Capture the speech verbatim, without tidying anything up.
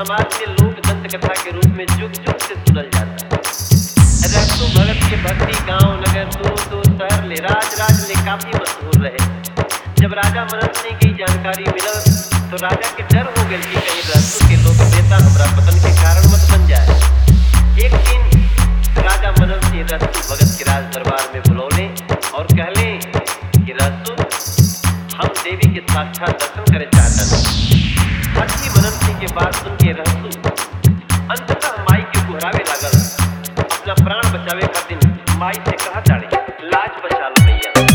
समाज में लोक दंत कथा के रूप में जुग जुग से सुनल जाता। रहसु भगत के भक्ति गांव नगर दूर दूर शहर ले राज राज ले काफी मशहूर रहे। जब राजा मनन सिंह की जानकारी मिलल तो राजा के डर हो गए कि कहीं रहसु के लोग नेता हमरा पतन के कारण मत बन जाए। एक दिन राजा मनन सिंह रहसु भगत के राज दरबार में बुलौले और कहले कि रहसु हम देवी के साक्षात दर्शन करे चाहते। हठी मनन सिंह के बात सुन के रहसु अंततः माई के गुहरावे लागल। अपना प्राण बचावे खातिर माई से कहा ताड़े लाज बचा लो भैया।